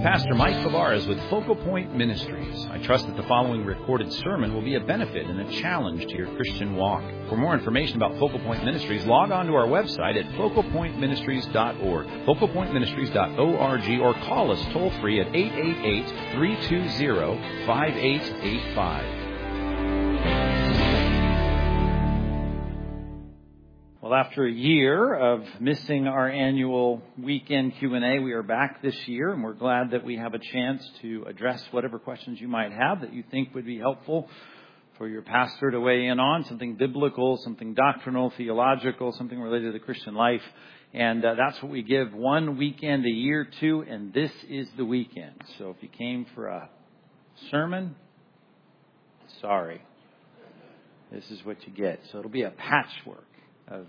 Pastor Mike Favarez with Focal Point Ministries. I trust that the following recorded sermon will be a benefit and a challenge to your Christian walk. For more information about Focal Point Ministries, log on to our website at focalpointministries.org, focalpointministries.org, or call us toll-free at 888-320-5885. Well, after a year of missing our annual weekend Q&A, we are back this year, and we're glad that we have a chance to address whatever questions you might have that you think would be helpful for your pastor to weigh in on, something biblical, something doctrinal, theological, something related to the Christian life. And that's what we give one weekend a year to, and this is the weekend. So if you came for a sermon, sorry. This is what you get. So it'll be a patchwork of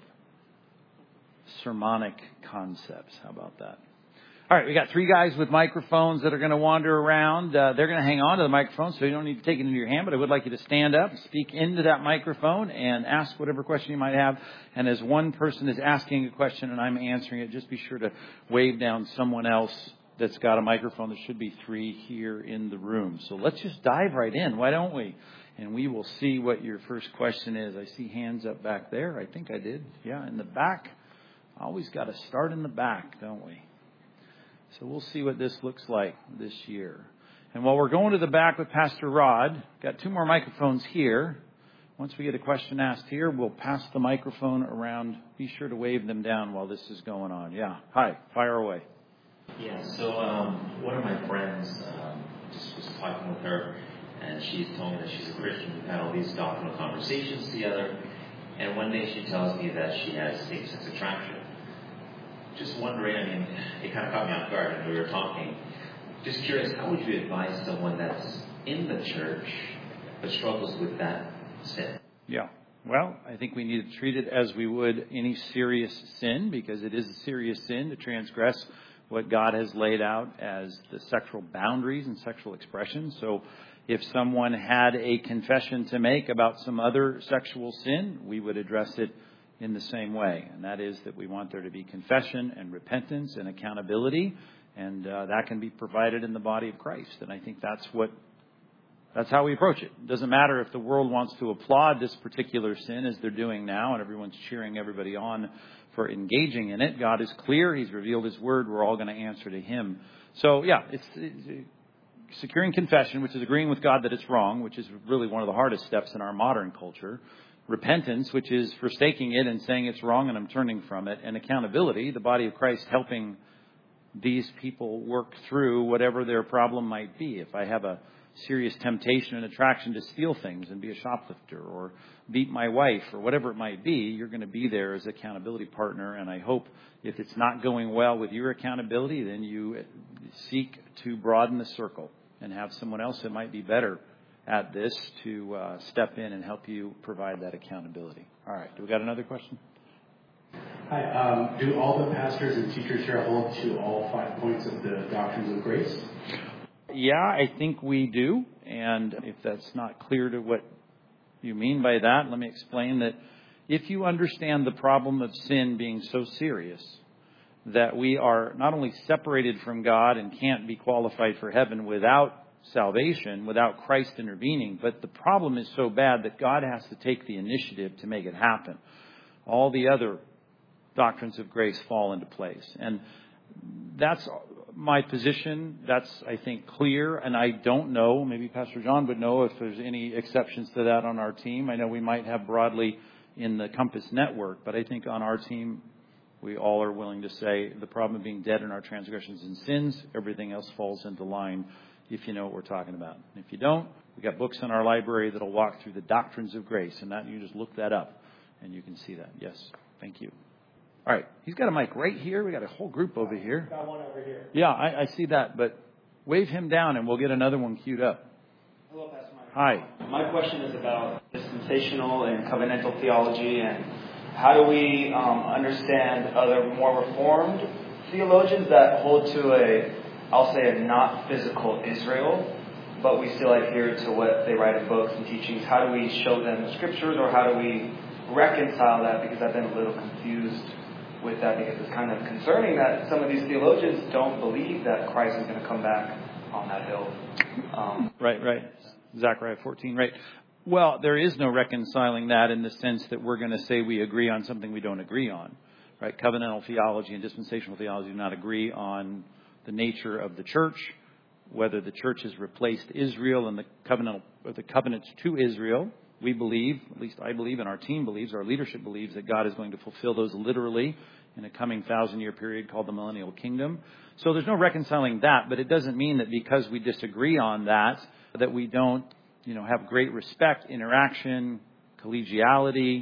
sermonic concepts. How about that? All right, we got three guys with microphones that are going to wander around. They're going to hang on to the microphone, so you don't need to take it into your hand, but I would like you to stand up, speak into that microphone, and ask whatever question you might have. And as one person is asking a question and I'm answering it, just be sure to wave down someone else that's got a microphone. There should be three here in the room. So let's just dive right in. Why don't we? And we will see what your first question is. I see hands up back there. I think I did. Yeah, in the back. Always got to start in the back, don't we? So we'll see what this looks like this year. And while we're going to the back with Pastor Rod, got two more microphones here. Once we get a question asked here, we'll pass the microphone around. Be sure to wave them down while this is going on. Yeah. Hi. Fire away. Yeah. So one of my friends just was talking with her. And she's told me that she's a Christian. We've had all these doctrinal conversations together. And one day she tells me that she has same-sex attraction. Just wondering, I mean, it kind of caught me off guard when we were talking. Just curious, how would you advise someone that's in the church but struggles with that sin? Yeah. Well, I think we need to treat it as we would any serious sin, because it is a serious sin to transgress what God has laid out as the sexual boundaries and sexual expression. So if someone had a confession to make about some other sexual sin, we would address it in the same way. And that is that we want there to be confession and repentance and accountability. And that can be provided in the body of Christ. And I think that's how we approach it. It doesn't matter if the world wants to applaud this particular sin as they're doing now, and everyone's cheering everybody on for engaging in it. God is clear. He's revealed His Word. We're all going to answer to Him. So, yeah, it's securing confession, which is agreeing with God that it's wrong, which is really one of the hardest steps in our modern culture. Repentance, which is forsaking it and saying it's wrong and I'm turning from it. And accountability, the body of Christ helping these people work through whatever their problem might be. If I have a serious temptation and attraction to steal things and be a shoplifter or beat my wife or whatever it might be, you're going to be there as accountability partner. And I hope if it's not going well with your accountability, then you seek to broaden the circle and have someone else that might be better at this to step in and help you provide that accountability. All right. Do we got another question? Hi. Do all the pastors and teachers here hold to all 5 points of the doctrines of grace? Yeah, I think we do. And if that's not clear to what you mean by that, let me explain that if you understand the problem of sin being so serious that we are not only separated from God and can't be qualified for heaven without salvation, without Christ intervening, but the problem is so bad that God has to take the initiative to make it happen. All the other doctrines of grace fall into place. And that's my position. That's, I think, clear. And I don't know, maybe Pastor John would know if there's any exceptions to that on our team. I know we might have broadly in the Compass Network, but I think on our team, we all are willing to say the problem of being dead in our transgressions and sins, everything else falls into line, if you know what we're talking about. And if you don't, we got books in our library that'll walk through the doctrines of grace, and that you just look that up and you can see that. Yes. Thank you. All right. He's got a mic right here. We got a whole group over here. Got one over here. Yeah, I see that, but wave him down and we'll get another one queued up. Hello, Pastor Mike. Hi. My question is about dispensational and covenantal theology, and how do we understand other more reformed theologians that hold to I'll say a not physical Israel, but we still adhere to what they write in books and teachings. How do we show them the scriptures, or how do we reconcile that? Because I've been a little confused with that, because it's kind of concerning that some of these theologians don't believe that Christ is going to come back on that hill. Right. Zechariah 14, right. Well, there is no reconciling that in the sense that we're going to say we agree on something we don't agree on, right? Covenantal theology and dispensational theology do not agree on the nature of the church, whether the church has replaced Israel and the covenants to Israel. We believe, at least I believe, and our team believes, our leadership believes, that God is going to fulfill those literally in a coming 1,000-year period called the Millennial Kingdom. So there's no reconciling that, but it doesn't mean that because we disagree on that we don't, have great respect, interaction, collegiality.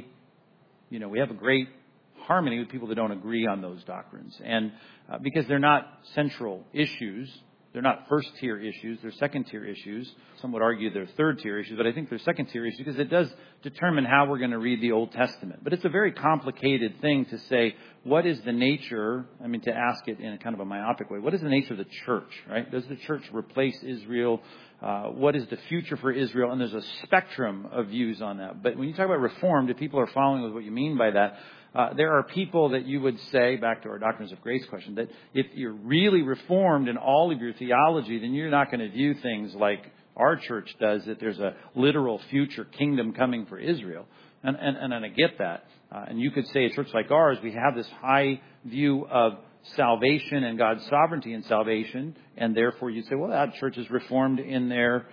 We have a great harmony with people that don't agree on those doctrines. And because they're not central issues, they're not first-tier issues, they're second-tier issues. Some would argue they're third-tier issues, but I think they're second-tier issues because it does determine how we're going to read the Old Testament. But it's a very complicated thing to say, what is the nature, to ask it in a kind of a myopic way, what is the nature of the church, right? Does the church replace Israel? What is the future for Israel? And there's a spectrum of views on that. But when you talk about Reformed, if people are following with what you mean by that, there are people that you would say, back to our Doctrines of Grace question, that if you're really Reformed in all of your theology, then you're not going to view things like our church does, that there's a literal future kingdom coming for Israel. And I get that. And you could say a church like ours, we have this high view of salvation and God's sovereignty in salvation, and therefore you'd say, well, that church is Reformed in their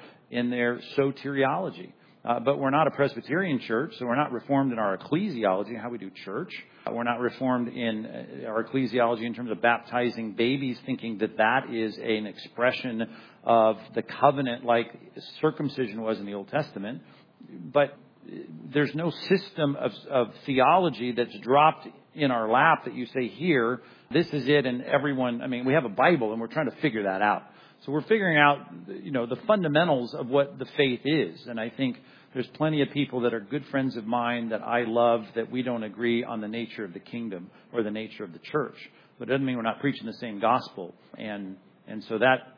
soteriology. But we're not a Presbyterian church, so we're not Reformed in our ecclesiology, how we do church. We're not Reformed in our ecclesiology in terms of baptizing babies, thinking that is an expression of the covenant like circumcision was in the Old Testament. But there's no system of theology that's dropped in our lap that you say, here, this is it, and everyone, we have a Bible, and we're trying to figure that out. So we're figuring out, the fundamentals of what the faith is. And I think there's plenty of people that are good friends of mine that I love that we don't agree on the nature of the kingdom or the nature of the church. But it doesn't mean we're not preaching the same gospel. And so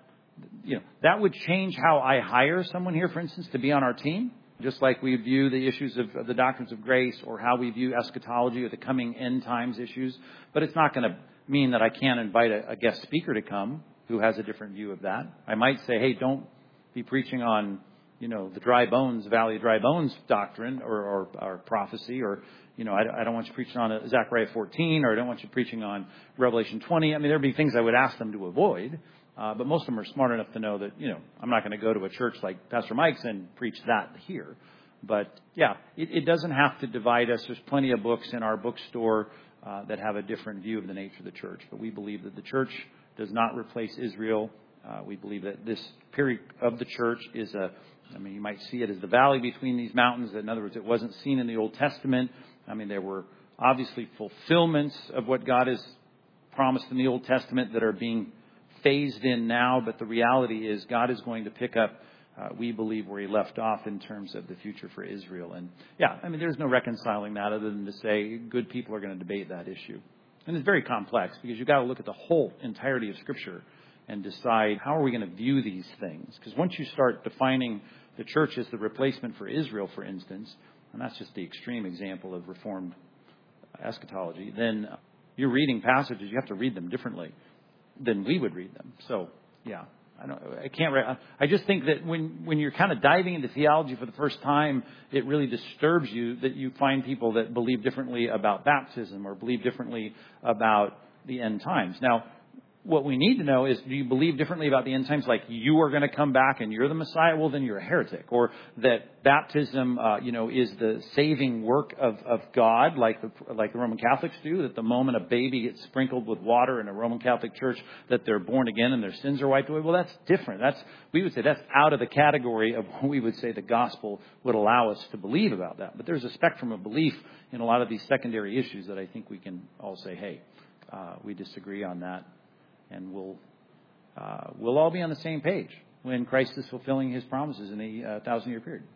that would change how I hire someone here, for instance, to be on our team. Just like we view the issues of the doctrines of grace or how we view eschatology or the coming end times issues. But it's not going to mean that I can't invite a guest speaker to come who has a different view of that. I might say, hey, don't be preaching on, the dry bones, Valley of Dry Bones doctrine or prophecy, or, I don't want you preaching on Zechariah 14, or I don't want you preaching on Revelation 20. There'd be things I would ask them to avoid. But most of them are smart enough to know that, I'm not going to go to a church like Pastor Mike's and preach that here. But yeah, it doesn't have to divide us. There's plenty of books in our bookstore that have a different view of the nature of the church. But we believe that the church does not replace Israel. We believe that this period of the church is you might see it as the valley between these mountains. In other words, it wasn't seen in the Old Testament. There were obviously fulfillments of what God has promised in the Old Testament that are being phased in now. But the reality is God is going to pick up, we believe, where he left off in terms of the future for Israel. And yeah, there's no reconciling that other than to say good people are going to debate that issue. And it's very complex because you've got to look at the whole entirety of Scripture and decide how are we going to view these things. Because once you start defining the church as the replacement for Israel, for instance, and that's just the extreme example of Reformed eschatology, then you're reading passages, you have to read them differently than we would read them. So, yeah, I just think that when you're kind of diving into theology for the first time, it really disturbs you that you find people that believe differently about baptism or believe differently about the end times. Now, what we need to know is, do you believe differently about the end times, like you are going to come back and you're the Messiah? Well, then you're a heretic. Or that baptism, is the saving work of God, like the Roman Catholics do, that the moment a baby gets sprinkled with water in a Roman Catholic church, that they're born again and their sins are wiped away. Well, that's different. We would say that's out of the category of what we would say the gospel would allow us to believe about that. But there's a spectrum of belief in a lot of these secondary issues that I think we can all say, hey, we disagree on that. And we'll all be on the same page when Christ is fulfilling his promises in the 1,000-year period.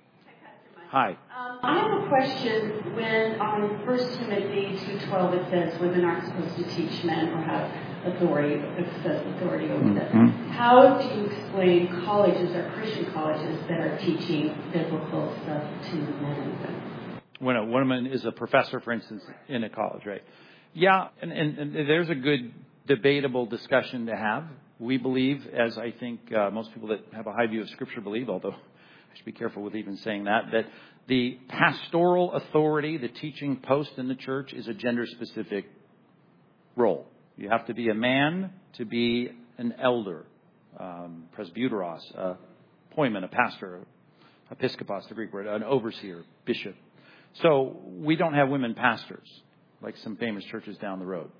Hi. I have a question. When on 1 Timothy 2:12 it says women aren't supposed to teach men or have authority over them. How do you explain colleges or Christian colleges that are teaching biblical stuff to men and women? When a woman is a professor, for instance, in a college, right? Yeah, and there's a good debatable discussion to have. We believe, as I think most people that have a high view of Scripture believe, although I should be careful with even saying that the pastoral authority, the teaching post in the church, is a gender-specific role. You have to be a man to be an elder, presbyteros, a poimen, a pastor, episkopos, the Greek word, an overseer, bishop. So we don't have women pastors like some famous churches down the road.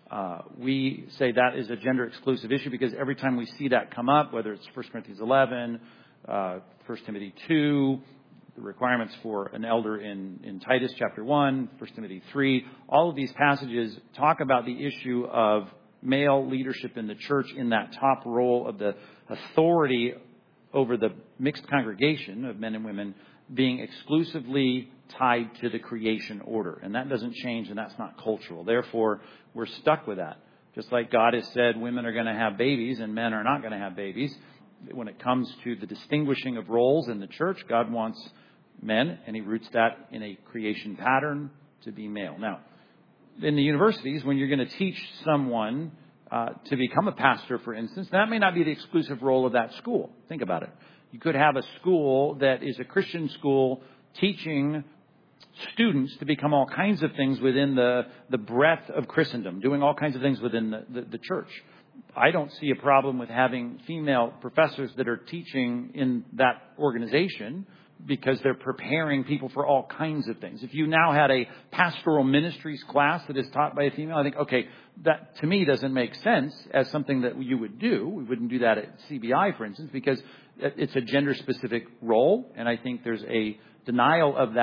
We say that is a gender-exclusive issue because every time we see that come up, whether it's 1 Corinthians 11, 1 Timothy 2, the requirements for an elder in Titus chapter 1, 1 Timothy 3, all of these passages talk about the issue of male leadership in the church in that top role of the authority over the mixed congregation of men and women being exclusively tied to the creation order. And that doesn't change, and that's not cultural. Therefore, we're stuck with that. Just like God has said women are going to have babies and men are not going to have babies. When it comes to the distinguishing of roles in the church, God wants men, and He roots that in a creation pattern, to be male. Now, in the universities, when you're going to teach someone to become a pastor, for instance, that may not be the exclusive role of that school. Think about it. You could have a school that is a Christian school teaching students to become all kinds of things within the breadth of Christendom, doing all kinds of things within the church. I don't see a problem with having female professors that are teaching in that organization because they're preparing people for all kinds of things. If you now had a pastoral ministries class that is taught by a female, I think, okay, that to me doesn't make sense as something that you would do. We wouldn't do that at CBI, for instance, because it's a gender-specific role, and I think there's a denial of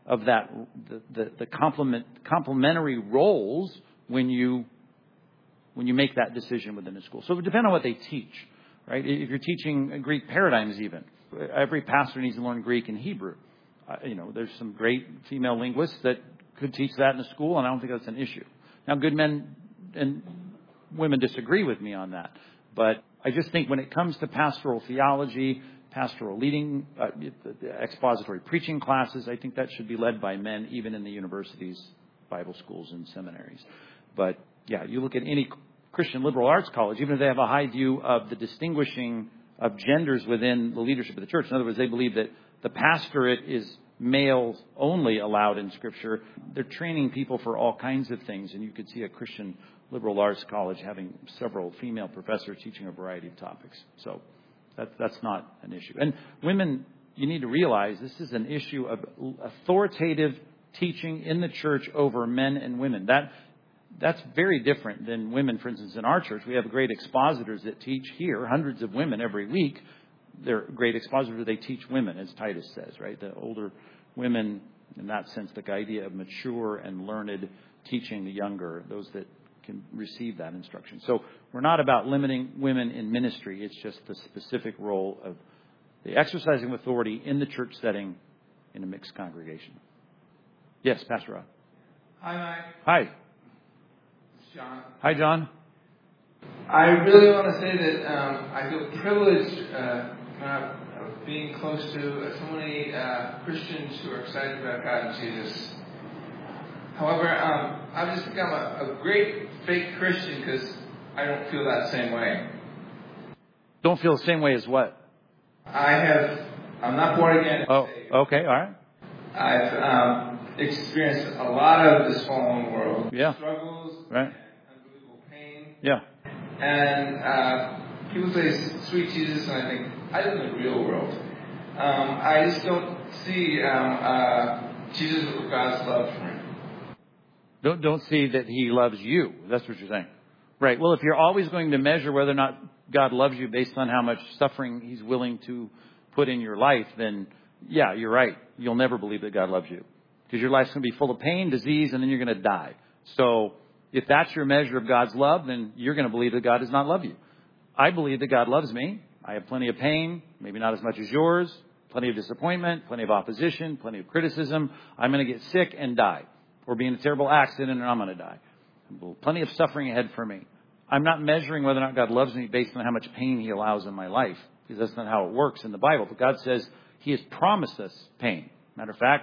the complementary roles when you make that decision within a school. So it would depend on what they teach, right? If you're teaching Greek paradigms even, every pastor needs to learn Greek and Hebrew. There's some great female linguists that could teach that in a school, and I don't think that's an issue. Now, good men and women disagree with me on that, but I just think when it comes to pastoral theology, pastoral leading, expository preaching classes, I think that should be led by men, even in the universities, Bible schools, and seminaries. But yeah, you look at any Christian liberal arts college, even if they have a high view of the distinguishing of genders within the leadership of the church. In other words, they believe that the pastorate is males only allowed in Scripture. They're training people for all kinds of things, and you could see a Christian liberal arts college having several female professors teaching a variety of topics. So that's not an issue. And women, you need to realize this is an issue of authoritative teaching in the church over men and women. That's very different than women, for instance, in our church. We have great expositors that teach here, hundreds of women every week. They're great expositors. They teach women, as Titus says, right? The older women, in that sense, the idea of mature and learned teaching the younger, those that can receive that instruction. So we're not about limiting women in ministry. It's just the specific role of the exercising of authority in the church setting in a mixed congregation. Yes, Pastor Rod. Hi, Mike. Hi. It's John. Hi, John. I really want to say that I feel privileged of being close to so many Christians who are excited about God and Jesus. However, I've just become a great fake Christian because I don't feel that same way. Don't feel the same way as what? I'm not born again. Oh, okay, all right. I've experienced a lot of this fallen world. Yeah. Struggles, right. And unbelievable pain. Yeah. And people say sweet Jesus, and I think I live in the real world. I just don't see Jesus with God's love for me. Don't see that He loves you. That's what you're saying. Right. Well, if you're always going to measure whether or not God loves you based on how much suffering He's willing to put in your life, then yeah, you're right. You'll never believe that God loves you. Because your life's going to be full of pain, disease, and then you're going to die. So if that's your measure of God's love, then you're going to believe that God does not love you. I believe that God loves me. I have plenty of pain, maybe not as much as yours, plenty of disappointment, plenty of opposition, plenty of criticism. I'm going to get sick and die, or be in a terrible accident and I'm going to die. Plenty of suffering ahead for me. I'm not measuring whether or not God loves me based on how much pain He allows in my life, because that's not how it works in the Bible. But God says He has promised us pain. Matter of fact,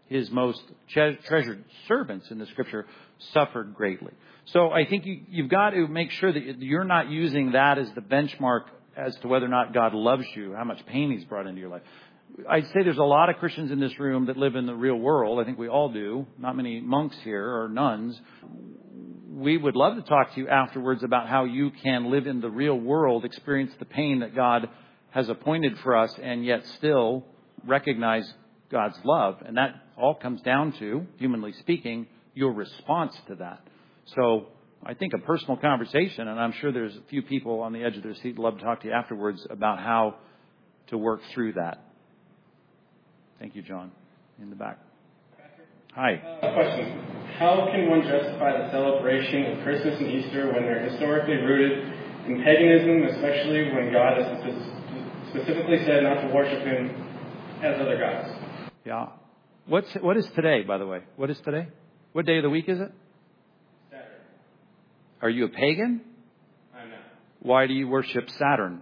his most treasured servants in the Scripture suffered greatly. So I think you've got to make sure that you're not using that as the benchmark as to whether or not God loves you, how much pain he's brought into your life. I'd say there's a lot of Christians in this room that live in the real world. I think we all do. Not many monks here or nuns. We would love to talk to you afterwards about how you can live in the real world, experience the pain that God has appointed for us, and yet still recognize God's love. And that all comes down to, humanly speaking, your response to that. So I think a personal conversation, and I'm sure there's a few people on the edge of their seat who'd love to talk to you afterwards about how to work through that. Thank you, John, in the back. Hi. Question. How can one justify the celebration of Christmas and Easter when they're historically rooted in paganism, especially when God has specifically said not to worship him as other gods? Yeah. What is today, by the way? What is today? What day of the week is it? Saturday. Are you a pagan? I'm not. Why do you worship Saturn?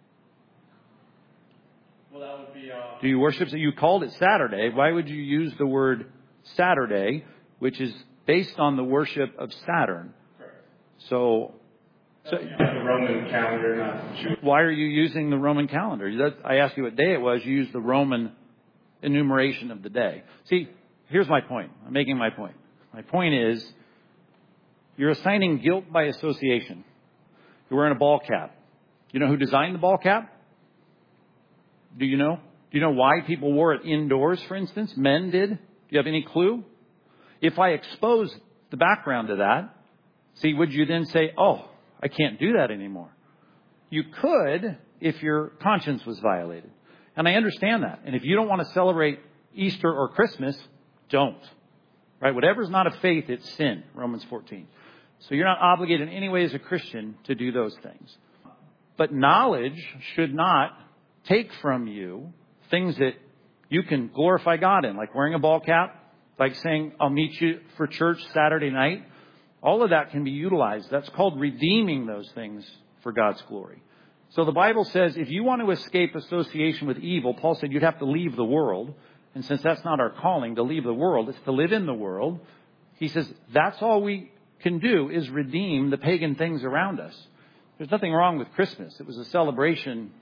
Well, that would be... Do you worship... You called it Saturday. Why would you use the word Saturday, which is based on the worship of Saturn? Correct. So the Roman calendar, not Jewish. Why are you using the Roman calendar? I asked you what day it was. You used the Roman enumeration of the day. See, here's my point. I'm making my point. My point is, you're assigning guilt by association. You're wearing a ball cap. You know who designed the ball cap? Do you know? Do you know why people wore it indoors, for instance? Men did. Do you have any clue? If I expose the background to that, see, would you then say, oh, I can't do that anymore? You could if your conscience was violated. And I understand that. And if you don't want to celebrate Easter or Christmas, don't. Right? Whatever's not of faith, it's sin. Romans 14. So you're not obligated in any way as a Christian to do those things. But knowledge should not take from you things that you can glorify God in, like wearing a ball cap, like saying, I'll meet you for church Saturday night. All of that can be utilized. That's called redeeming those things for God's glory. So the Bible says if you want to escape association with evil, Paul said you'd have to leave the world. And since that's not our calling to leave the world, it's to live in the world. He says that's all we can do is redeem the pagan things around us. There's nothing wrong with Christmas. It was a celebration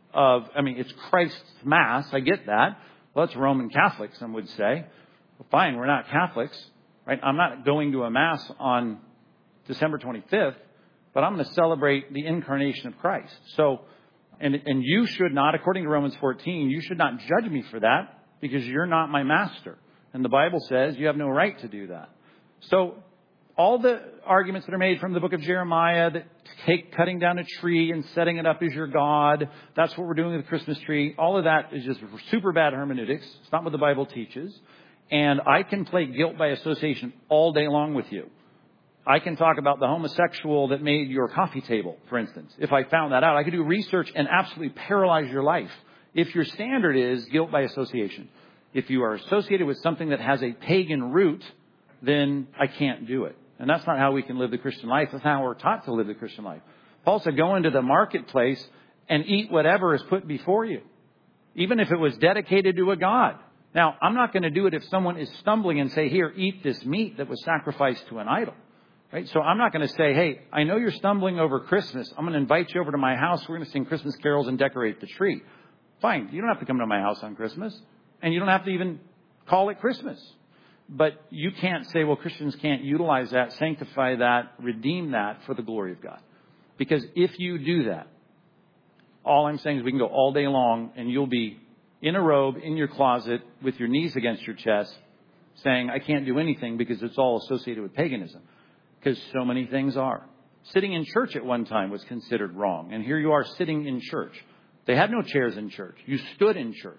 it's Christ's Mass. I get that. Well, that's Roman Catholic, some would say. Well, fine, we're not Catholics. Right? I'm not going to a Mass on December 25th, but I'm going to celebrate the incarnation of Christ. So, and you should not, according to Romans 14, you should not judge me for that because you're not my master. And the Bible says you have no right to do that. So all the arguments that are made from the book of Jeremiah that take cutting down a tree and setting it up as your God, that's what we're doing with the Christmas tree. All of that is just super bad hermeneutics. It's not what the Bible teaches. And I can play guilt by association all day long with you. I can talk about the homosexual that made your coffee table, for instance. If I found that out, I could do research and absolutely paralyze your life. If your standard is guilt by association, if you are associated with something that has a pagan root, then I can't do it. And that's not how we can live the Christian life. That's how we're taught to live the Christian life. Paul said, go into the marketplace and eat whatever is put before you, even if it was dedicated to a god. Now, I'm not going to do it if someone is stumbling and say, here, eat this meat that was sacrificed to an idol. Right? So I'm not going to say, hey, I know you're stumbling over Christmas. I'm going to invite you over to my house. We're going to sing Christmas carols and decorate the tree. Fine. You don't have to come to my house on Christmas. And you don't have to even call it Christmas. But you can't say, well, Christians can't utilize that, sanctify that, redeem that for the glory of God. Because if you do that, all I'm saying is we can go all day long and you'll be in a robe in your closet with your knees against your chest saying, I can't do anything because it's all associated with paganism. Because so many things are. Sitting in church at one time was considered wrong. And here you are sitting in church. They had no chairs in church. You stood in church.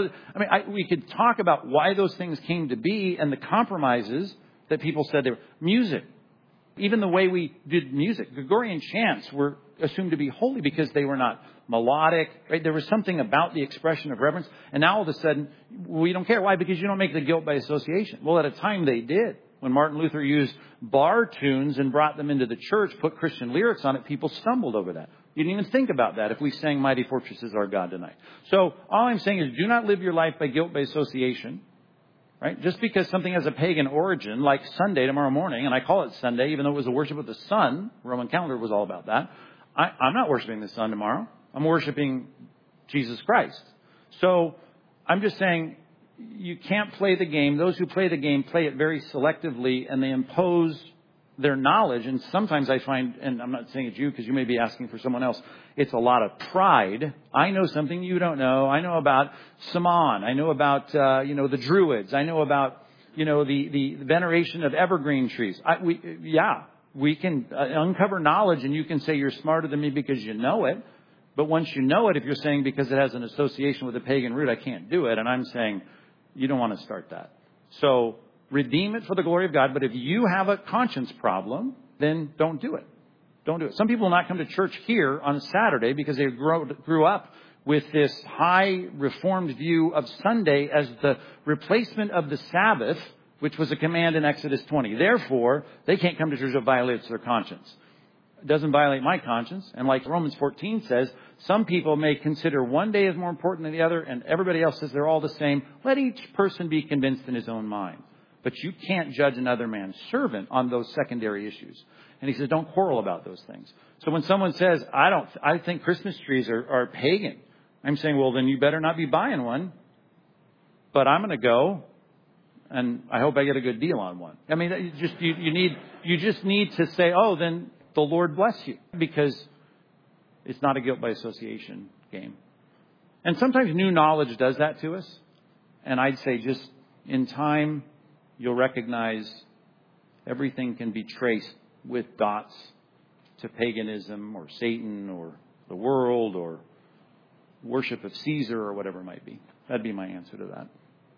We could talk about why those things came to be and the compromises that people said they were. Music. Even the way we did music. Gregorian chants were assumed to be holy because they were not melodic. Right? There was something about the expression of reverence. And now all of a sudden, we don't care. Why? Because you don't make the guilt by association. Well, at a time they did. When Martin Luther used bar tunes and brought them into the church, put Christian lyrics on it, people stumbled over that. You didn't even think about that if we sang Mighty Fortress is Our God tonight. So all I'm saying is do not live your life by guilt by association. Right? Just because something has a pagan origin, like Sunday tomorrow morning, and I call it Sunday, even though it was the worship of the sun, Roman calendar was all about that. I'm not worshiping the sun tomorrow. I'm worshiping Jesus Christ. So I'm just saying you can't play the game. Those who play the game play it very selectively, and they impose their knowledge. And sometimes I find, and I'm not saying it's you because you may be asking for someone else, it's a lot of pride. I know something you don't know. I know about Saman. I know about, the Druids. I know about, the veneration of evergreen trees. We can uncover knowledge, and you can say you're smarter than me because you know it. But once you know it, if you're saying because it has an association with a pagan root, I can't do it. And I'm saying you don't want to start that. So redeem it for the glory of God. But if you have a conscience problem, then don't do it. Don't do it. Some people will not come to church here on Saturday because they grew up with this high reformed view of Sunday as the replacement of the Sabbath, which was a command in Exodus 20. Therefore, they can't come to church if it violates their conscience. It doesn't violate my conscience. And like Romans 14 says, some people may consider one day as more important than the other, and everybody else says they're all the same. Let each person be convinced in his own mind. But you can't judge another man's servant on those secondary issues. And he says, don't quarrel about those things. So when someone says, I think Christmas trees are pagan, I'm saying, well, then you better not be buying one. But I'm going to go, and I hope I get a good deal on one. I mean, you just need to say, oh, then the Lord bless you, because it's not a guilt by association game. And sometimes new knowledge does that to us. And I'd say just in time, you'll recognize everything can be traced with dots to paganism or Satan or the world or worship of Caesar or whatever it might be. That'd be my answer to that.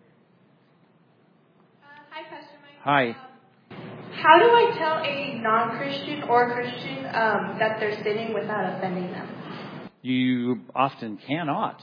Hi, Pastor Mike. Hi. How do I tell a non-Christian or Christian that they're sinning without offending them? You often cannot.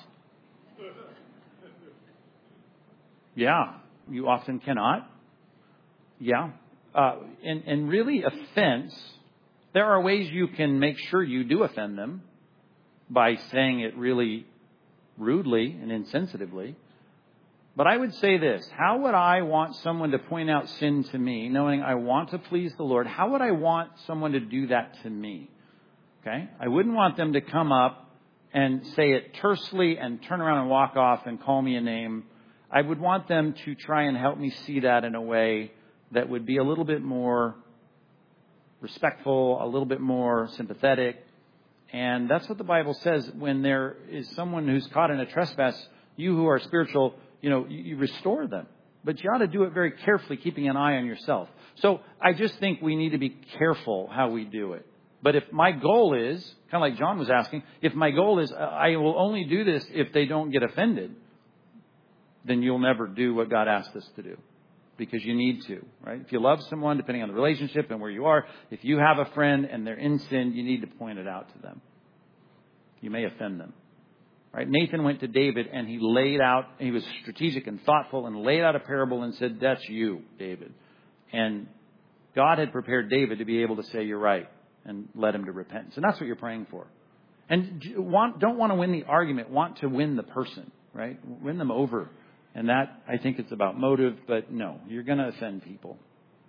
Yeah, you often cannot. Yeah. And really offense, there are ways you can make sure you do offend them by saying it really rudely and insensitively. But I would say this: how would I want someone to point out sin to me, knowing I want to please the Lord? How would I want someone to do that to me? Okay? I wouldn't want them to come up and say it tersely and turn around and walk off and call me a name. I would want them to try and help me see that in a way that would be a little bit more respectful, a little bit more sympathetic. And that's what the Bible says. When there is someone who's caught in a trespass, you who are spiritual, you restore them. But you ought to do it very carefully, keeping an eye on yourself. So I just think we need to be careful how we do it. But if my goal is, kind of like John was asking, if my goal is I will only do this if they don't get offended, then you'll never do what God asked us to do. Because you need to, right? If you love someone, depending on the relationship and where you are, if you have a friend and they're in sin, you need to point it out to them. You may offend them. Right? Nathan went to David and he was strategic and thoughtful and laid out a parable and said, that's you, David. And God had prepared David to be able to say, you're right, and led him to repentance. And that's what you're praying for. And don't want to win the argument, want to win the person, right? Win them over. And that, I think it's about motive, but no, you're going to offend people.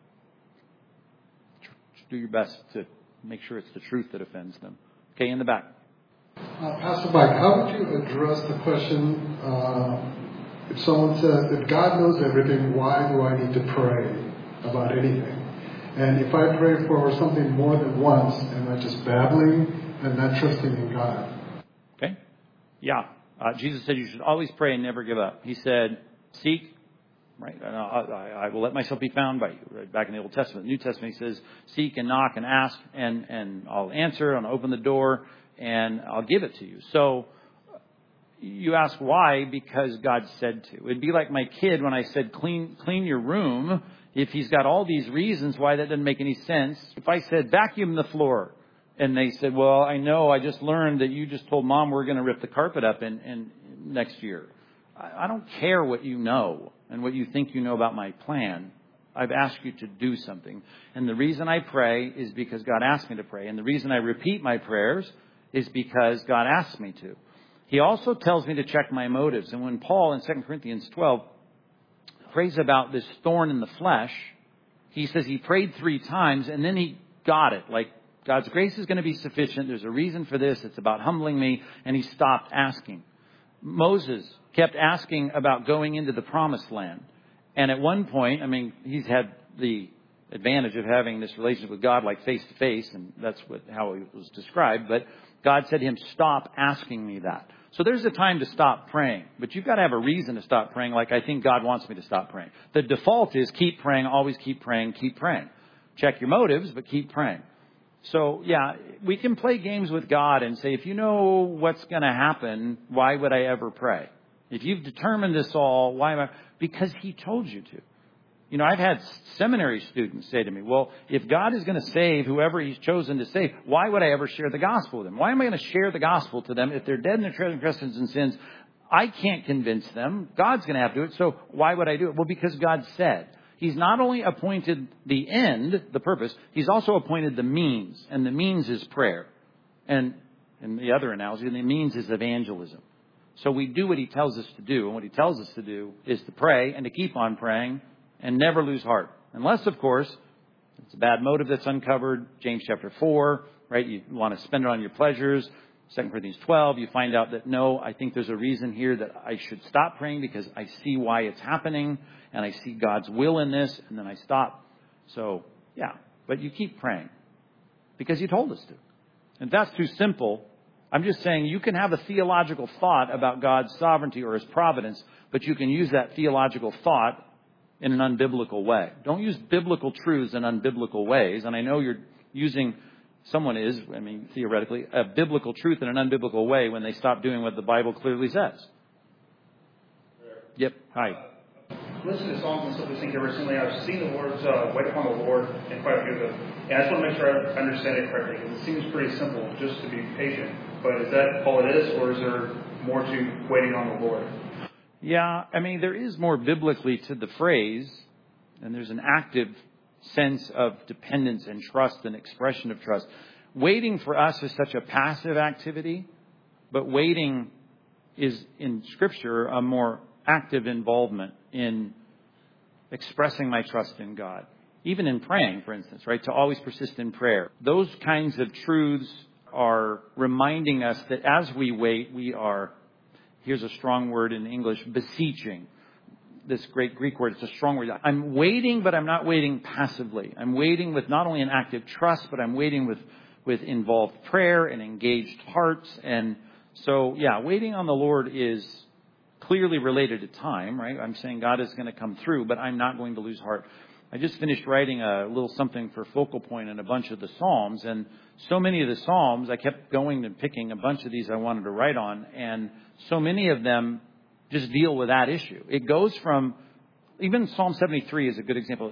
Do your best to make sure it's the truth that offends them. Okay, in the back. Pastor Mike, how would you address the question, if someone says, if God knows everything, why do I need to pray about anything? And if I pray for something more than once, am I just babbling and not trusting in God? Okay. Yeah. Jesus said you should always pray and never give up. He said, seek, right? I will let myself be found by you. Right? Back in the Old Testament. New Testament, he says, seek and knock and ask, and I'll answer, and I'll open the door, and I'll give it to you. So you ask why? Because God said to. It'd be like my kid when I said, clean your room. If he's got all these reasons why that doesn't make any sense. If I said, vacuum the floor, and they said, well, I know, I just learned that you just told Mom we're going to rip the carpet up in next year. I don't care what you know and what you think you know about my plan. I've asked you to do something. And the reason I pray is because God asked me to pray. And the reason I repeat my prayers is because God asked me to. He also tells me to check my motives. And when Paul in 2 Corinthians 12 prays about this thorn in the flesh, he says he prayed 3 times and then he got it. Like, God's grace is going to be sufficient. There's a reason for this. It's about humbling me. And he stopped asking. Moses kept asking about going into the promised land. And at one point, I mean, he's had the advantage of having this relationship with God like face to face. And that's how it was described. But God said to him, stop asking me that. So there's a time to stop praying. But you've got to have a reason to stop praying, like I think God wants me to stop praying. The default is keep praying, always keep praying, keep praying. Check your motives, but keep praying. So, yeah, we can play games with God and say, if you know what's going to happen, why would I ever pray? If you've determined this all, why am I? Because he told you to. You know, I've had seminary students say to me, well, if God is going to save whoever he's chosen to save, why would I ever share the gospel with them? Why am I going to share the gospel to them if they're dead in their transgressions and sins? I can't convince them. God's going to have to do it. So why would I do it? Well, because God said. He's not only appointed the end, the purpose, he's also appointed the means. And the means is prayer. And in the other analogy, the means is evangelism. So we do what he tells us to do. And what he tells us to do is to pray and to keep on praying and never lose heart. Unless, of course, it's a bad motive that's uncovered. James chapter 4, right? You want to spend it on your pleasures. 2 Corinthians 12, you find out that, no, I think there's a reason here that I should stop praying because I see why it's happening and I see God's will in this, and then I stop. So, yeah, but you keep praying because he told us to. And if that's too simple, I'm just saying you can have a theological thought about God's sovereignty or his providence, but you can use that theological thought in an unbiblical way. Don't use biblical truths in unbiblical ways. And I know you're using... Someone is, I mean, theoretically, a biblical truth in an unbiblical way when they stop doing what the Bible clearly says. Yep. Hi. Listening to songs and stuff I think recently, I've seen the words wait upon the Lord in quite a few of them. And I just want to make sure I understand it correctly, because it seems pretty simple, just to be patient. But is that all it is, or is there more to waiting on the Lord? Yeah, I mean, there is more biblically to the phrase, and there's an active sense of dependence and trust and expression of trust. Waiting for us is such a passive activity, but waiting is in Scripture a more active involvement in expressing my trust in God. Even in praying, for instance, right? To always persist in prayer. Those kinds of truths are reminding us that as we wait, we are, here's a strong word in English, beseeching. This great Greek word, it's a strong word. I'm waiting, but I'm not waiting passively. I'm waiting with not only an active trust, but I'm waiting with involved prayer and engaged hearts. And so, yeah, waiting on the Lord is clearly related to time, right? I'm saying God is going to come through, but I'm not going to lose heart. I just finished writing a little something for Focal Point in a bunch of the Psalms. And so many of the Psalms, I kept going and picking a bunch of these I wanted to write on. And so many of them just deal with that issue. It goes from, even Psalm 73 is a good example,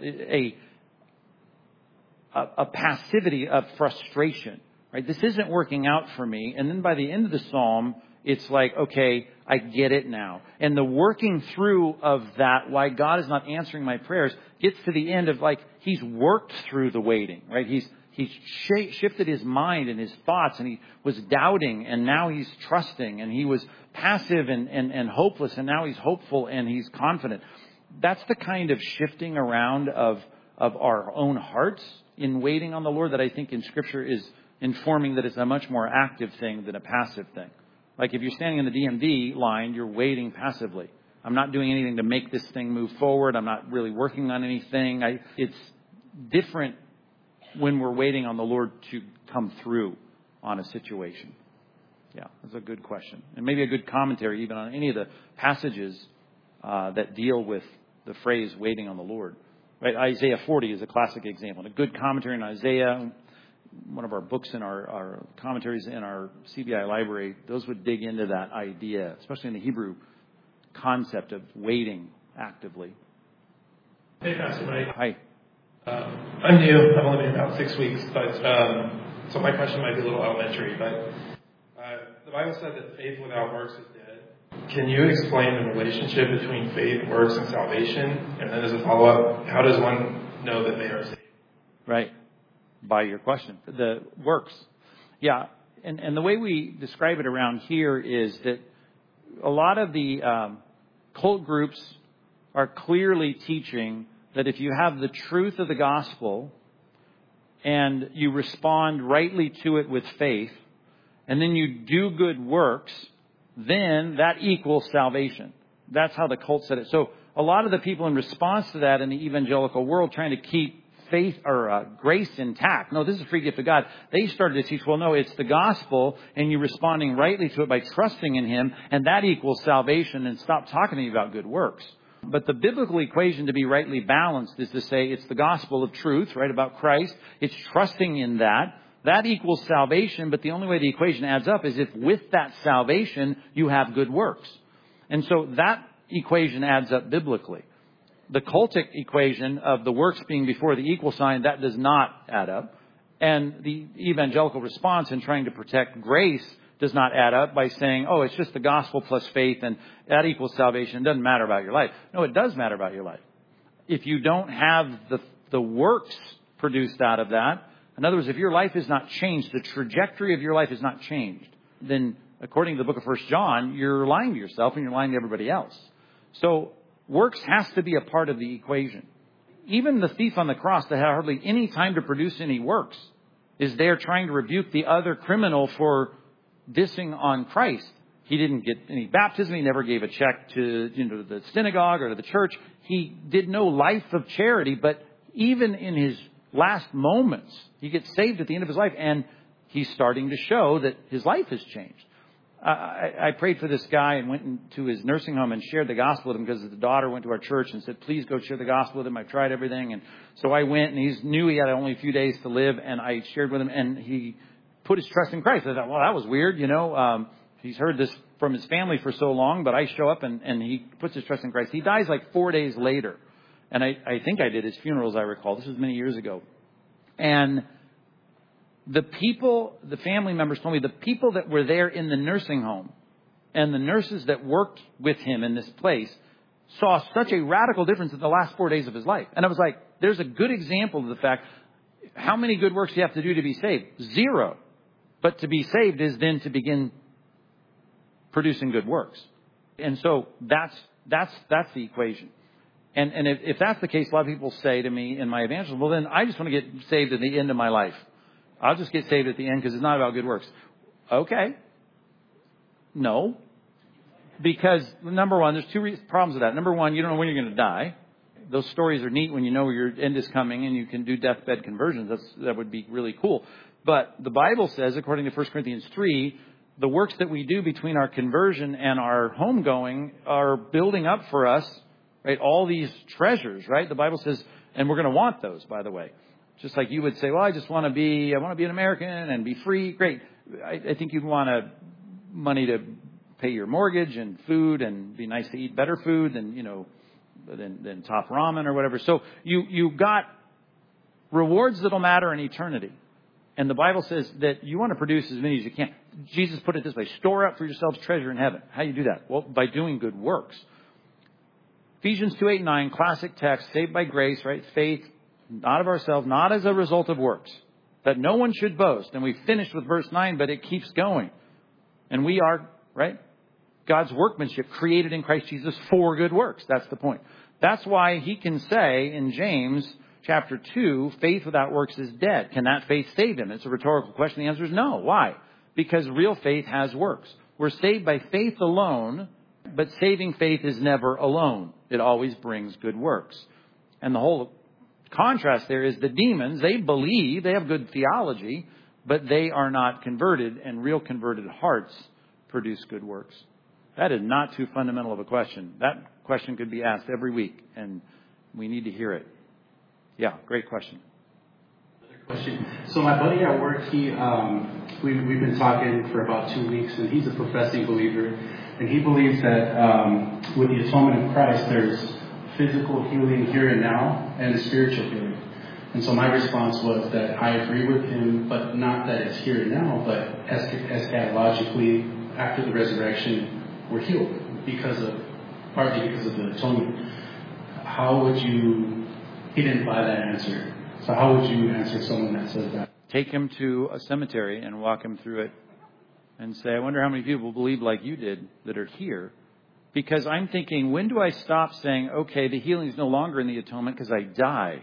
a passivity of frustration, right? This isn't working out for me. And then by the end of the Psalm, it's like, okay, I get it now. And the working through of that, why God is not answering my prayers, gets to the end of like, he's worked through the waiting, right? He's shifted his mind and his thoughts, and he was doubting, and now he's trusting, and he was passive and hopeless, and now he's hopeful and he's confident. That's the kind of shifting around of our own hearts in waiting on the Lord that I think in Scripture is informing that it's a much more active thing than a passive thing. Like if you're standing in the DMV line, you're waiting passively. I'm not doing anything to make this thing move forward. I'm not really working on anything. It's different when we're waiting on the Lord to come through on a situation. Yeah, that's a good question. And maybe a good commentary even on any of the passages that deal with the phrase waiting on the Lord. Right? Isaiah 40 is a classic example. And a good commentary on Isaiah, one of our books in our commentaries in our CBI library, those would dig into that idea, especially in the Hebrew concept of waiting actively. Hey, Pastor Mike. Hi. I'm new. I've only been about 6 weeks, but so my question might be a little elementary. But the Bible said that faith without works is dead. Can you explain the relationship between faith, works, and salvation? And then as a follow-up, how does one know that they are saved? Right. By your question. The works. Yeah. And the way we describe it around here is that a lot of the cult groups are clearly teaching that if you have the truth of the gospel and you respond rightly to it with faith, and then you do good works, then that equals salvation. That's how the cult said it. So a lot of the people in response to that in the evangelical world trying to keep faith or grace intact. No, this is a free gift of God. They started to teach, well, no, it's the gospel and you responding rightly to it by trusting in Him, and that equals salvation, and stop talking to me about good works. But the biblical equation to be rightly balanced is to say it's the gospel of truth, right, about Christ. It's trusting in that. That equals salvation, but the only way the equation adds up is if with that salvation you have good works. And so that equation adds up biblically. The cultic equation of the works being before the equal sign, that does not add up. And the evangelical response in trying to protect grace does not add up by saying, oh, it's just the gospel plus faith and that equals salvation. It doesn't matter about your life. No, it does matter about your life. If you don't have the works produced out of that, in other words, if your life is not changed, the trajectory of your life is not changed, then according to the book of 1 John, you're lying to yourself and you're lying to everybody else. So works has to be a part of the equation. Even the thief on the cross that had hardly any time to produce any works is there trying to rebuke the other criminal for dissing on Christ. He didn't get any baptism. He never gave a check to the synagogue or to the church. He did no life of charity, but even in his last moments, he gets saved at the end of his life, and he's starting to show that his life has changed. I prayed for this guy and went into his nursing home and shared the gospel with him because the daughter went to our church and said, please go share the gospel with him. I've tried everything. And so I went, and he knew he had only a few days to live, and I shared with him, and he put his trust in Christ. I thought, well, that was weird. He's heard this from his family for so long, but I show up and he puts his trust in Christ. He dies like 4 days later. And I think I did his funeral, as I recall. This was many years ago. And the family members told me, the people that were there in the nursing home and the nurses that worked with him in this place saw such a radical difference in the last 4 days of his life. And I was like, there's a good example of the fact, how many good works do you have to do to be saved? 0. But to be saved is then to begin producing good works. And so that's the equation. And if that's the case, a lot of people say to me in my evangelism, well, then I just want to get saved at the end of my life. I'll just get saved at the end because it's not about good works. Okay. No. Because, number one, there's 2 problems with that. Number one, you don't know when you're going to die. Those stories are neat when you know your end is coming and you can do deathbed conversions. That would be really cool. But the Bible says, according to 1 Corinthians 3, the works that we do between our conversion and our homegoing are building up for us, right, all these treasures, right? The Bible says, and we're going to want those, by the way. Just like you would say, well, I want to be an American and be free. Great. I think you'd want money to pay your mortgage and food, and be nice to eat better food than top ramen or whatever. So you got rewards that'll matter in eternity. And the Bible says that you want to produce as many as you can. Jesus put it this way: store up for yourselves treasure in heaven. How do you do that? Well, by doing good works. Ephesians 2:8-9, classic text, saved by grace, right? Faith, not of ourselves, not as a result of works, that no one should boast. And we finished with verse 9, but it keeps going. And we are, right, God's workmanship created in Christ Jesus for good works. That's the point. That's why he can say in James chapter 2, faith without works is dead. Can that faith save him? It's a rhetorical question. The answer is no. Why? Because real faith has works. We're saved by faith alone, but saving faith is never alone. It always brings good works. And the whole contrast there is the demons, they believe, they have good theology, but they are not converted, and real converted hearts produce good works. That is not too fundamental of a question. That question could be asked every week, and we need to hear it. Yeah, great question. Another question. So my buddy at work, we've been talking for about 2 weeks, and he's a professing believer, and he believes that with the atonement of Christ, there's physical healing here and now and spiritual healing. And so my response was that I agree with him, but not that it's here and now, but eschatologically, after the resurrection, we're healed partly because of the atonement. How would you, he didn't buy that answer. So how would you answer someone that says that? Take him to a cemetery and walk him through it and say, I wonder how many people believe like you did that are here Because I'm thinking, when do I stop saying, okay, the healing is no longer in the atonement because I die?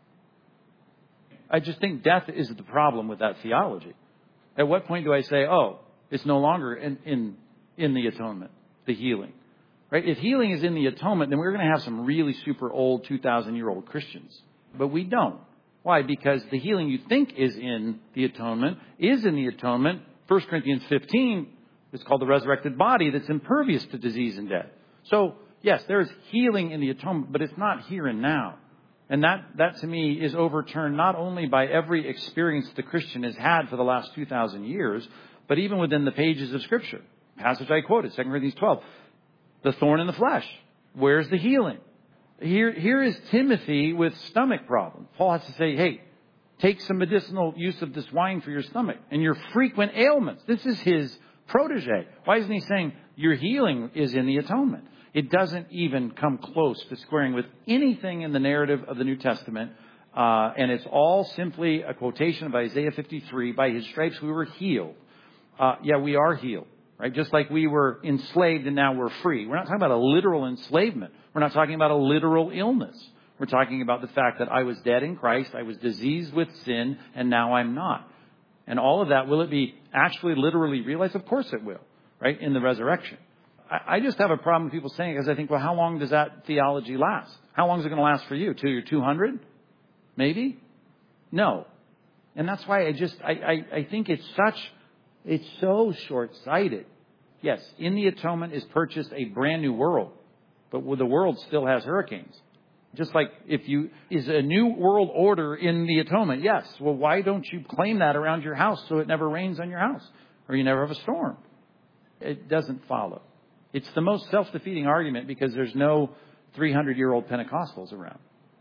I just think death is the problem with that theology. At what point do I say, oh, it's no longer in the atonement, the healing? Right? If healing is in the atonement, then we're going to have some really super old 2,000-year-old Christians. But we don't. Why? Because the healing you think is in the atonement is in the atonement. 1 Corinthians 15 is called the resurrected body that's impervious to disease and death. So, yes, there is healing in the atonement, but it's not here and now. And that to me is overturned not only by every experience the Christian has had for the last 2,000 years, but even within the pages of Scripture. Passage I quoted, 2 Corinthians 12. The thorn in the flesh. Where's the healing? Here is Timothy with stomach problems. Paul has to say, hey, take some medicinal use of this wine for your stomach and your frequent ailments. This is his protege. Why isn't he saying your healing is in the atonement? It doesn't even come close to squaring with anything in the narrative of the New Testament. And it's all simply a quotation of Isaiah 53. By his stripes we were healed. Yeah, we are healed. Right? Just like we were enslaved and now we're free. We're not talking about a literal enslavement. We're not talking about a literal illness. We're talking about the fact that I was dead in Christ, I was diseased with sin, and now I'm not. And all of that, will it be actually literally realized? Of course it will, right? In the resurrection. I just have a problem with people saying it because I think, well, how long does that theology last? How long is it going to last for you? Till you're 200? Maybe? No. And that's why I think it's so short-sighted. Yes, in the atonement is purchased a brand new world, but the world still has hurricanes. Just like is a new world order in the atonement? Yes. Well, why don't you claim that around your house so it never rains on your house or you never have a storm? It doesn't follow. It's the most self-defeating argument because there's no 300-year-old Pentecostals around.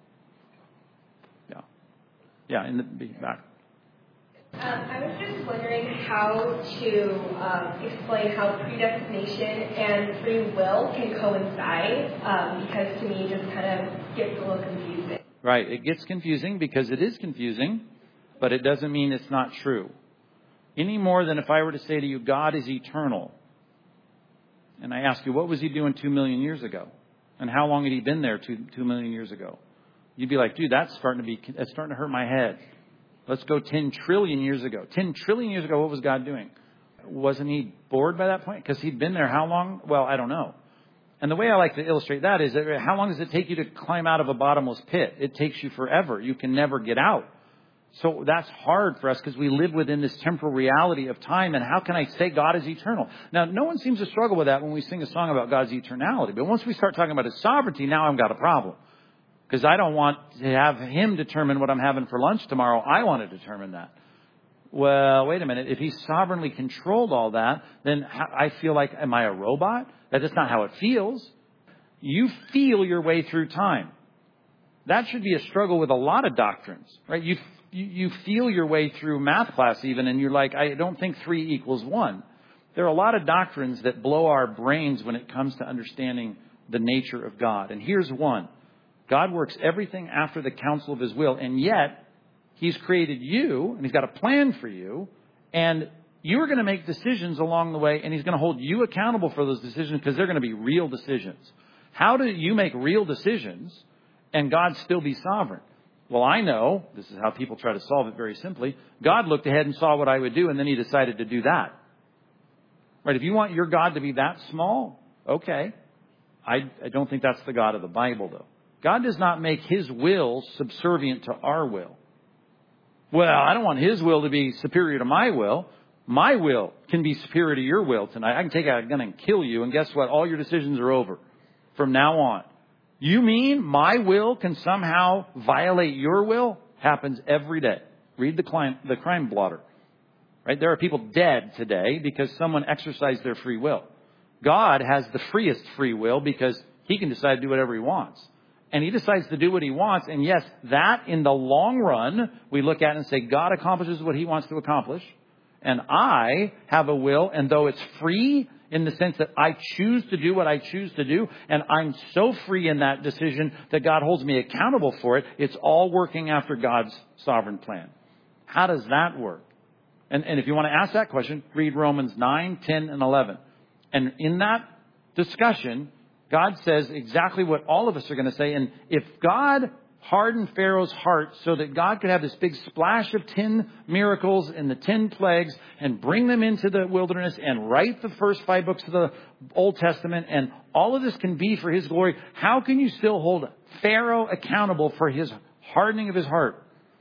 Yeah, in the back. I was just wondering how to explain how predestination and free will can coincide, because to me it just kind of gets a little confusing. Right, it gets confusing because it is confusing, but it doesn't mean it's not true. Any more than if I were to say to you, God is eternal. And I ask you, what was he doing 2 million years ago? And how long had he been there 2 million years ago? You'd be like, dude, that's starting to hurt my head. Let's go 10 trillion years ago. 10 trillion years ago, what was God doing? Wasn't he bored by that point? Because he'd been there how long? Well, I don't know. And the way I like to illustrate that is, how long does it take you to climb out of a bottomless pit? It takes you forever. You can never get out. So that's hard for us because we live within this temporal reality of time. And how can I say God is eternal? Now, no one seems to struggle with that when we sing a song about God's eternality. But once we start talking about his sovereignty, now I've got a problem. Because I don't want to have him determine what I'm having for lunch tomorrow. I want to determine that. Well, wait a minute. If he sovereignly controlled all that, then I feel like, am I a robot? That's not how it feels. You feel your way through time. That should be a struggle with a lot of doctrines, right? You feel your way through math class even, and you're like, I don't think 3 equals 1. There are a lot of doctrines that blow our brains when it comes to understanding the nature of God. And here's one. God works everything after the counsel of his will, and yet he's created you, and he's got a plan for you, and you're going to make decisions along the way, and he's going to hold you accountable for those decisions because they're going to be real decisions. How do you make real decisions and God still be sovereign? Well, I know, this is how people try to solve it very simply, God looked ahead and saw what I would do, and then he decided to do that. Right? If you want your God to be that small, okay. I don't think that's the God of the Bible, though. God does not make his will subservient to our will. Well, I don't want his will to be superior to my will. My will can be superior to your will tonight. I can take out a gun and kill you, and guess what? All your decisions are over from now on. You mean my will can somehow violate your will? Happens every day. Read the crime blotter. Right? There are people dead today because someone exercised their free will. God has the freest free will because he can decide to do whatever he wants. And he decides to do what he wants. And yes, that in the long run, we look at and say, God accomplishes what he wants to accomplish. And I have a will. And though it's free in the sense that I choose to do what I choose to do, and I'm so free in that decision that God holds me accountable for it, it's all working after God's sovereign plan. How does that work? And if you want to ask that question, read Romans 9, 10, and 11. And in that discussion, God says exactly what all of us are going to say. And if God hardened Pharaoh's heart so that God could have this big splash of 10 miracles and the 10 plagues and bring them into the wilderness and write the first 5 books of the Old Testament, and all of this can be for His glory, how can you still hold Pharaoh accountable for his hardening of his heart?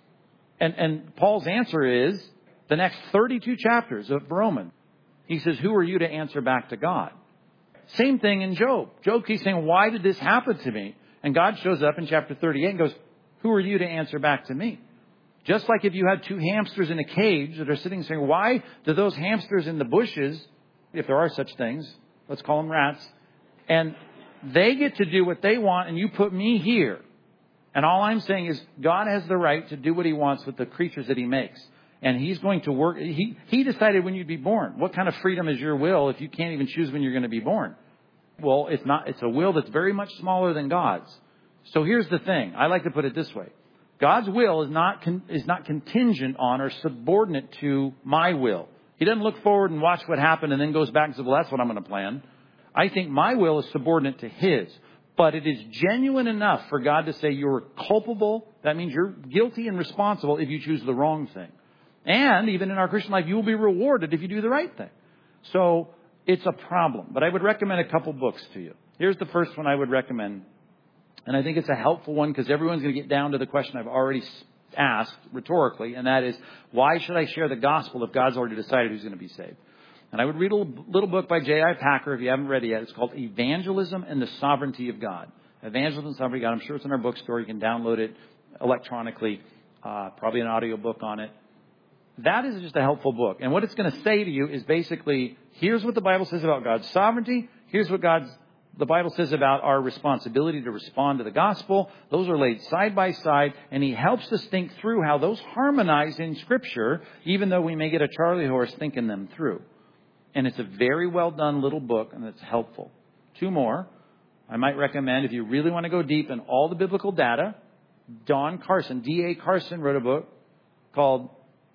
And Paul's answer is the next 32 chapters of Romans. He says, who are you to answer back to God? Same thing in Job. Job keeps saying, why did this happen to me? And God shows up in chapter 38 and goes, who are you to answer back to me? Just like if you had 2 hamsters in a cage that are sitting saying, why do those hamsters in the bushes, if there are such things, let's call them rats, and they get to do what they want and you put me here. And all I'm saying is God has the right to do what He wants with the creatures that He makes. And He's going to work. He decided when you'd be born. What kind of freedom is your will if you can't even choose when you're going to be born? Well, it's not. It's a will that's very much smaller than God's. So here's the thing. I like to put it this way. God's will is not contingent on or subordinate to my will. He doesn't look forward and watch what happened and then goes back and says, well, that's what I'm going to plan. I think my will is subordinate to His. But it is genuine enough for God to say you're culpable. That means you're guilty and responsible if you choose the wrong thing. And even in our Christian life, you will be rewarded if you do the right thing. So it's a problem. But I would recommend a couple books to you. Here's the first one I would recommend. And I think it's a helpful one because everyone's going to get down to the question I've already asked rhetorically. And that is, why should I share the gospel if God's already decided who's going to be saved? And I would read a little book by J.I. Packer if you haven't read it yet. It's called Evangelism and the Sovereignty of God. Evangelism and the Sovereignty of God. I'm sure it's in our bookstore. You can download it electronically. Probably an audio book on it. That is just a helpful book. And what it's going to say to you is basically, here's what the Bible says about God's sovereignty. Here's what the Bible says about our responsibility to respond to the gospel. Those are laid side by side. And he helps us think through how those harmonize in Scripture, even though we may get a Charlie horse thinking them through. And it's a very well done little book, and it's helpful. 2 more. I might recommend, if you really want to go deep in all the biblical data, Don Carson, D.A. Carson, wrote a book called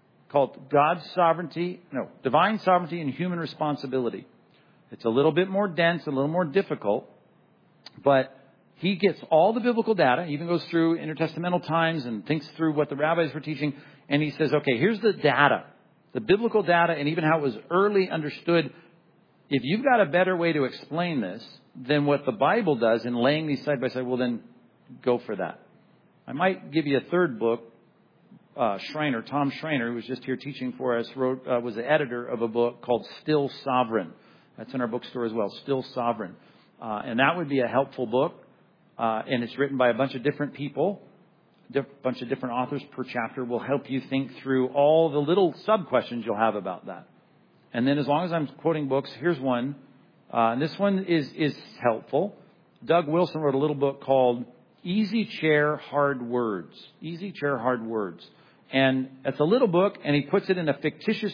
Divine Sovereignty and Human Responsibility. It's a little bit more dense, a little more difficult, but he gets all the biblical data, he even goes through intertestamental times and thinks through what the rabbis were teaching, and he says, okay, here's the data. The biblical data and even how it was early understood. If you've got a better way to explain this than what the Bible does in laying these side by side, well, then go for that. I might give you a third book. Tom Schreiner, who was just here teaching for us, was the editor of a book called Still Sovereign. That's in our bookstore as well, Still Sovereign. And that would be a helpful book. And it's written by a bunch of different people. A bunch of different authors per chapter will help you think through all the little sub-questions you'll have about that. And then as long as I'm quoting books, here's one. And this one is helpful. Doug Wilson wrote a little book called Easy Chair, Hard Words. Easy Chair, Hard Words. And it's a little book, and he puts it in a fictitious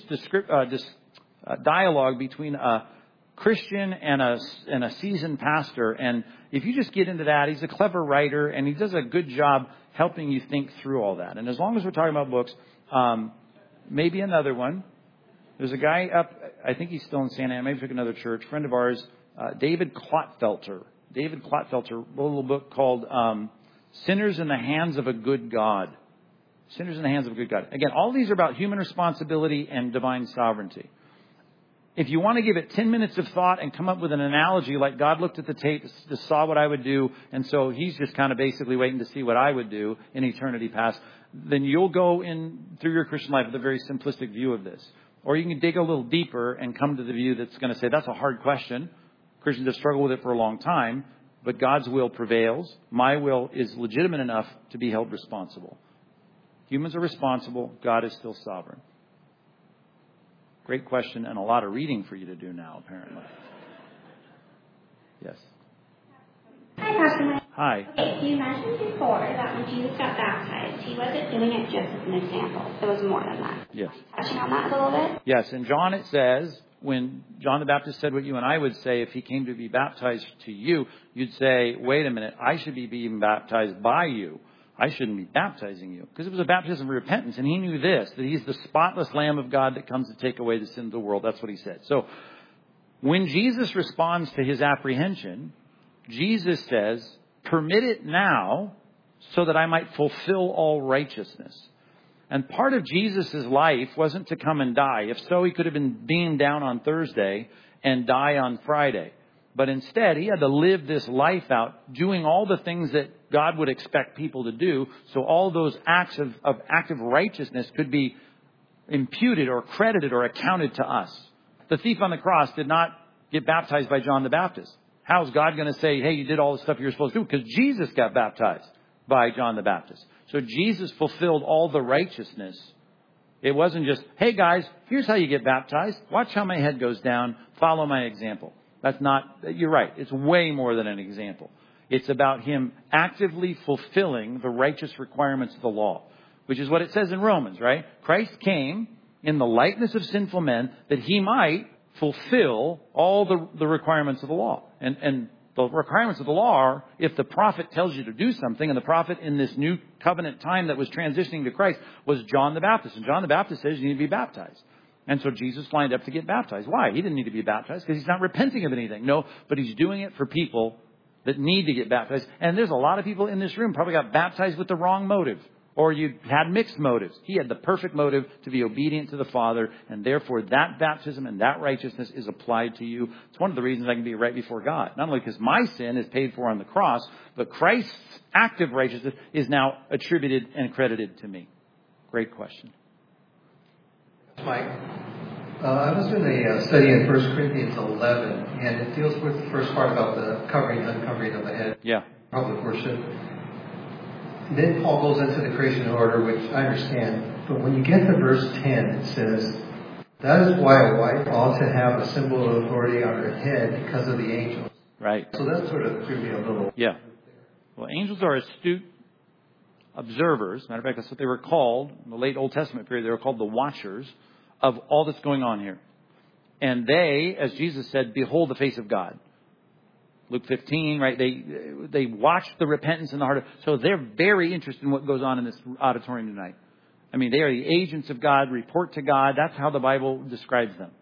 dialogue between a Christian and a seasoned pastor. And if you just get into that, he's a clever writer, and he does a good job helping you think through all that. And as long as we're talking about books, maybe another one. There's a guy up, I think he's still in Santa Ana, maybe took another church, friend of ours, David Klotfelter. David Klotfelter wrote a little book called Sinners in the Hands of a Good God. Sinners in the Hands of a Good God. Again, all these are about human responsibility and divine sovereignty. If you want to give it 10 minutes of thought and come up with an analogy like God looked at the tape, saw what I would do, and so he's just kind of basically waiting to see what I would do in eternity past, then you'll go in through your Christian life with a very simplistic view of this. Or you can dig a little deeper and come to the view that's going to say, that's a hard question. Christians have struggled with it for a long time, but God's will prevails. My will is legitimate enough to be held responsible. Humans are responsible. God is still sovereign. Great question, and a lot of reading for you to do now, apparently. Yes. Hi, Pastor Mike. Hi. Okay, you mentioned before that when Jesus got baptized, he wasn't doing it just as an example. It was more than that. Yes. Touching on that a little bit? Yes, in John it says, when John the Baptist said what you and I would say if he came to be baptized to you, you'd say, wait a minute, I should be being baptized by you. I shouldn't be baptizing you. Because it was a baptism of repentance. And he knew this, that he's the spotless Lamb of God that comes to take away the sin of the world. That's what he said. So when Jesus responds to his apprehension, Jesus says, permit it now so that I might fulfill all righteousness. And part of Jesus' life wasn't to come and die. If so, he could have been beamed down on Thursday and die on Friday. But instead, he had to live this life out, doing all the things that God would expect people to do, so all those acts of active righteousness could be imputed or credited or accounted to us. The thief on the cross did not get baptized by John the Baptist. How's God going to say, hey, you did all the stuff you're supposed to do? Because Jesus got baptized by John the Baptist. So Jesus fulfilled all the righteousness. It wasn't just, hey guys, here's how you get baptized. Watch how my head goes down. Follow my example. That's not, you're right. It's way more than an example. It's about him actively fulfilling the righteous requirements of the law, which is what it says in Romans, right? Christ came in the likeness of sinful men that he might fulfill all the requirements of the law. And the requirements of the law are, if the prophet tells you to do something, and the prophet in this new covenant time that was transitioning to Christ was John the Baptist. And John the Baptist says you need to be baptized. And so Jesus lined up to get baptized. Why? He didn't need to be baptized because he's not repenting of anything. No, but he's doing it for people that need to get baptized. And there's a lot of people in this room probably got baptized with the wrong motive. Or you had mixed motives. He had the perfect motive to be obedient to the Father. And therefore that baptism and that righteousness is applied to you. It's one of the reasons I can be right before God. Not only because my sin is paid for on the cross, but Christ's active righteousness is now attributed and credited to me. Great question. Mike, I was doing a study in 1 Corinthians 11, and it deals with the first part about the covering and uncovering of the head. Yeah. Public worship. And then Paul goes into the creation order, which I understand. But when you get to verse 10, it says, that is why a wife ought to have a symbol of authority on her head because of the angels. Right. So that sort of threw me a little. Yeah. Well, angels are astute observers. Matter of fact, that's what they were called in the late Old Testament period. They were called the watchers of all that's going on here. And they, as Jesus said, behold the face of God. Luke 15, right? They watch the repentance in the heart of... So they're very interested in what goes on in this auditorium tonight. I mean, they are the agents of God, report to God. That's how the Bible describes them.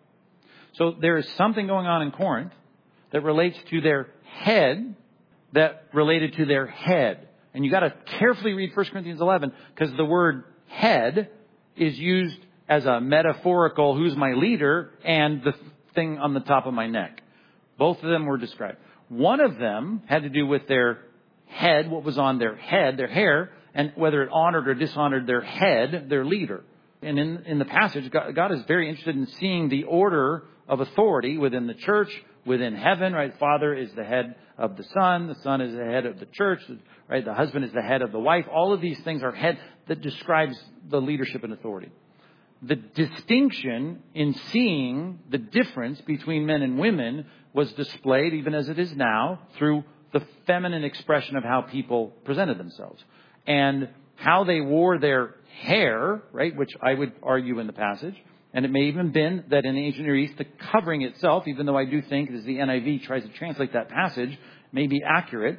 So there is something going on in Corinth that relates to their head, that related to their head. And you got to carefully read 1 Corinthians 11 because the word head is used as a metaphorical, who's my leader, and the thing on the top of my neck. Both of them were described. One of them had to do with their head, what was on their head, their hair, and whether it honored or dishonored their head, their leader. And in the passage, God is very interested in seeing the order of authority within the church, within heaven, right? Father is the head of the Son is the head of the church, right? The husband is the head of the wife. All of these things are head that describes the leadership and authority. The distinction in seeing the difference between men and women was displayed, even as it is now, through the feminine expression of how people presented themselves. And how they wore their hair, right, which I would argue in the passage. And it may even been that in the ancient Near East, the covering itself, even though I do think, as the NIV tries to translate that passage, may be accurate.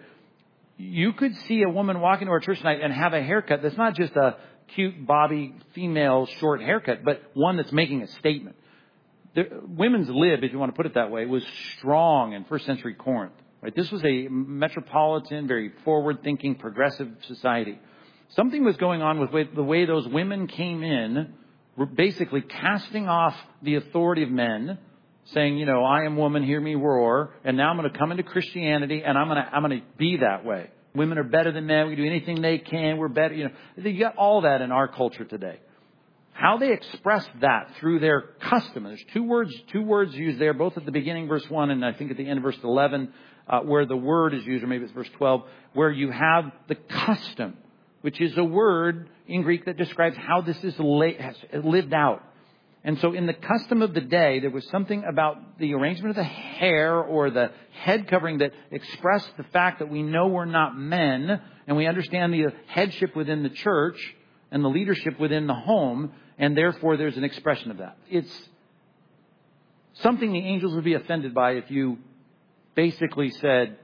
You could see a woman walk into our church tonight and have a haircut that's not just a cute, bobby, female, short haircut, but one that's making a statement. Women's lib, if you want to put it that way, was strong in first century Corinth. Right? This was a metropolitan, very forward-thinking, progressive society. Something was going on with the way those women came in, were basically casting off the authority of men, saying, you know, I am woman, hear me roar, and now I'm going to come into Christianity, and I'm going to be that way. Women are better than men. We do anything they can. We're better. You know, you got all that in our culture today. How they express that through their custom. There's two words used there, both at the beginning, verse 1, and I think at the end of verse 11, where the word is used, or maybe it's verse 12, where you have the custom, which is a word in Greek that describes how this is lived out. And so in the custom of the day, there was something about the arrangement of the hair or the head covering that expressed the fact that we know we're not men, and we understand the headship within the church and the leadership within the home, and therefore there's an expression of that. It's something the angels would be offended by if you basically said,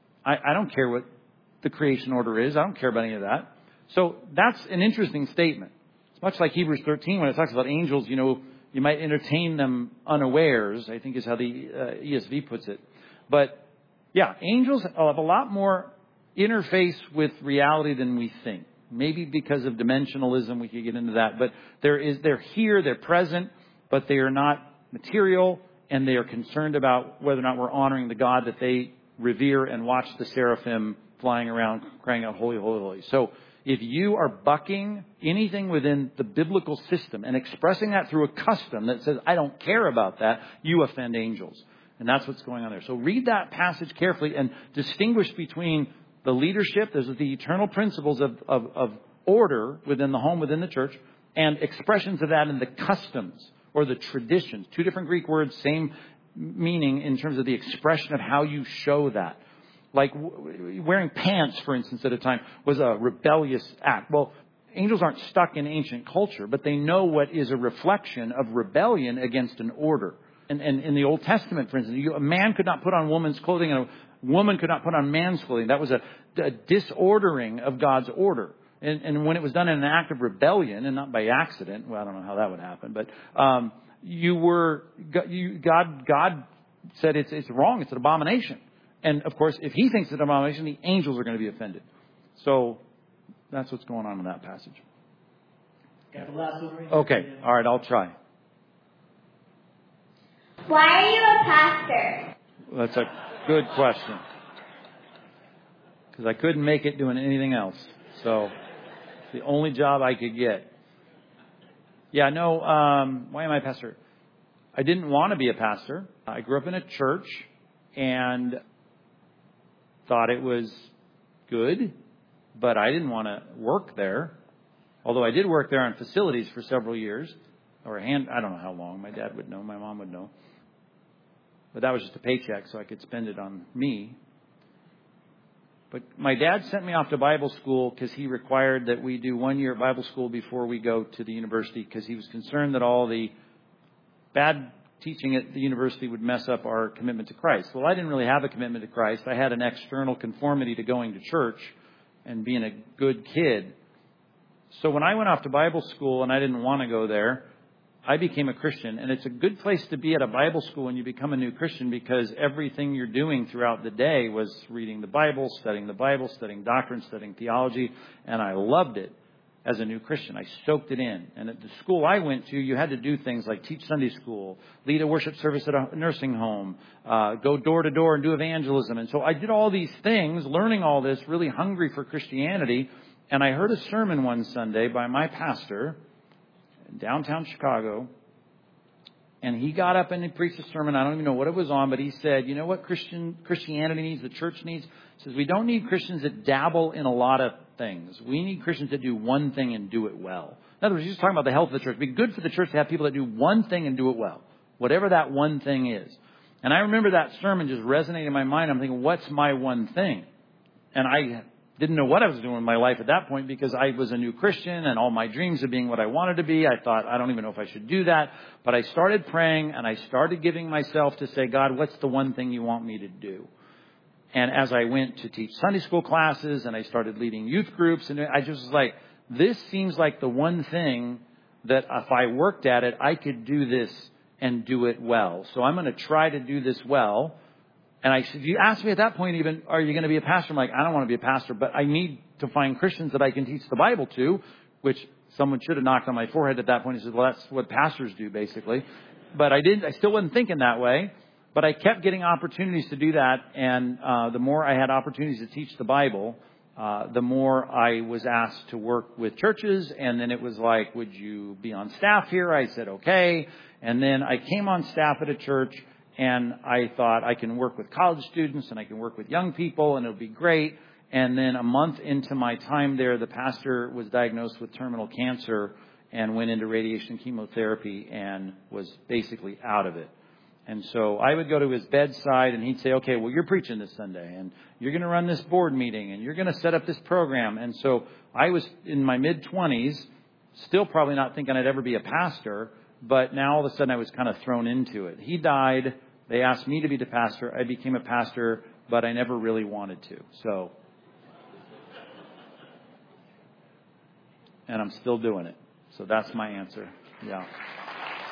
I don't care what the creation order is. I don't care about any of that. So that's an interesting statement. It's much like Hebrews 13 when it talks about angels, you know, you might entertain them unawares, I think is how the ESV puts it. But Yeah, angels have a lot more interface with reality than we think. Maybe because of dimensionalism, we could get into that. But they're here, they're present, but they are not material, and they are concerned about whether or not we're honoring the God that they revere and watch the seraphim flying around crying out, holy, holy, holy. So if you are bucking anything within the biblical system and expressing that through a custom that says, I don't care about that, you offend angels. And that's what's going on there. So read that passage carefully and distinguish between the leadership, those are the eternal principles of order within the home, within the church, and expressions of that in the customs or the traditions. Two different Greek words, same meaning in terms of the expression of how you show that. Like wearing pants, for instance, at a time was a rebellious act. Well, angels aren't stuck in ancient culture, but they know what is a reflection of rebellion against an order. And in the Old Testament, for instance, a man could not put on woman's clothing and a woman could not put on man's clothing. That was a disordering of God's order. And when it was done in an act of rebellion and not by accident, well, I don't know how that would happen, but God said it's wrong, it's an abomination. And of course, if he thinks it's an abomination, the angels are going to be offended. So that's what's going on in that passage. Got the last one right Okay, here. all right, I'll try. Why are you a pastor? That's a good question. Because I couldn't make it doing anything else. So it's the only job I could get. Yeah, no, why am I a pastor? I didn't want to be a pastor. I grew up in a church and thought it was good, but I didn't want to work there. Although I did work there on facilities for several years. I don't know how long. My dad would know. My mom would know. But that was just a paycheck, so I could spend it on me. But my dad sent me off to Bible school because he required that we do 1 year at Bible school before we go to the university, because he was concerned that all the bad teaching at the university would mess up our commitment to Christ. Well, I didn't really have a commitment to Christ. I had an external conformity to going to church and being a good kid. So when I went off to Bible school and I didn't want to go there, I became a Christian. And it's a good place to be at a Bible school when you become a new Christian, because everything you're doing throughout the day was reading the Bible, studying doctrine, studying theology. And I loved it as a new Christian. I soaked it in. And at the school I went to, you had to do things like teach Sunday school, lead a worship service at a nursing home, go door to door and do evangelism. And so I did all these things, learning all this, really hungry for Christianity. And I heard a sermon one Sunday by my pastor in downtown Chicago. And he got up and he preached a sermon. I don't even know what it was on, but he said, you know what Christianity needs, the church needs? He says, we don't need Christians that dabble in a lot of things. We need Christians that do one thing and do it well. In other words, he's talking about the health of the church. It'd be good for the church to have people that do one thing and do it well, whatever that one thing is. And I remember that sermon just resonating in my mind. I'm thinking, what's my one thing? And I didn't know what I was doing in my life at that point, because I was a new Christian and all my dreams of being what I wanted to be. I thought, I don't even know if I should do that. But I started praying and I started giving myself to say, God, what's the one thing you want me to do? And as I went to teach Sunday school classes and I started leading youth groups, and I just was like, this seems like the one thing that if I worked at it, I could do this and do it well. So I'm going to try to do this well. And I said, you asked me at that point even, are you going to be a pastor? I'm like, I don't want to be a pastor, but I need to find Christians that I can teach the Bible to, which someone should have knocked on my forehead at that point. He said, well, that's what pastors do, basically. But I still wasn't thinking that way. But I kept getting opportunities to do that. And the more I had opportunities to teach the Bible, the more I was asked to work with churches. And then it was like, would you be on staff here? I said, okay. And then I came on staff at a church. And I thought I can work with college students and I can work with young people and it'll be great. And then a month into my time there, the pastor was diagnosed with terminal cancer and went into radiation chemotherapy and was basically out of it. And so I would go to his bedside and he'd say, okay, well, you're preaching this Sunday and you're going to run this board meeting and you're going to set up this program. And so I was in my mid-20s, still probably not thinking I'd ever be a pastor. But now all of a sudden I was kind of thrown into it. He died. They asked me to be the pastor. I became a pastor, but I never really wanted to. So, and I'm still doing it. So that's my answer. Yeah.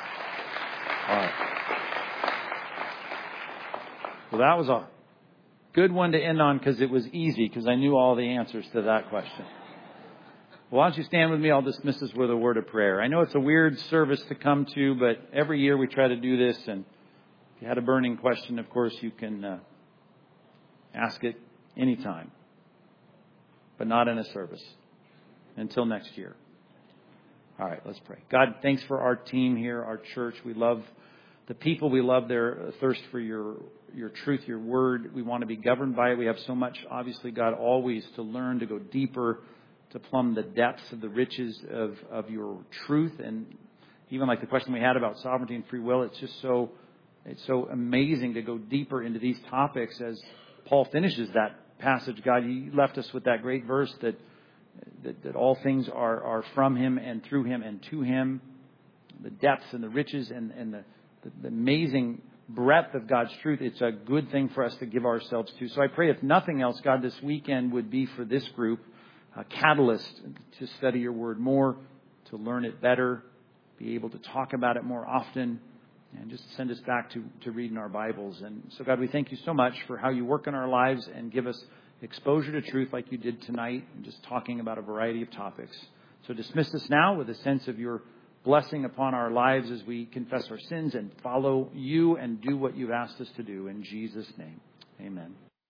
All right. Well, that was Good one to end on because it was easy, because I knew all the answers to that question. Why don't you stand with me? I'll dismiss us with a word of prayer. I know it's a weird service to come to, but every year we try to do this. And if you had a burning question, of course, you can ask it anytime, but not in a service until next year. All right, let's pray. God, thanks for our team here, our church. We love the people. We love their thirst for your truth, your word. We want to be governed by it. We have so much, obviously, God, always to learn, to go deeper, to plumb the depths of the riches of your truth. And even like the question we had about sovereignty and free will, it's so amazing to go deeper into these topics as Paul finishes that passage. God, you left us with that great verse that all things are from him and through him and to him. The depths and the riches and the amazing breadth of God's truth. It's a good thing for us to give ourselves to. So I pray, if nothing else, God, this weekend would be for this group a catalyst to study your word more, to learn it better, be able to talk about it more often, and just send us back to reading our Bibles. And so, God, we thank you so much for how you work in our lives and give us exposure to truth like you did tonight, and just talking about a variety of topics. So dismiss us now with a sense of your blessing upon our lives as we confess our sins and follow you and do what you've asked us to do. In Jesus' name, amen.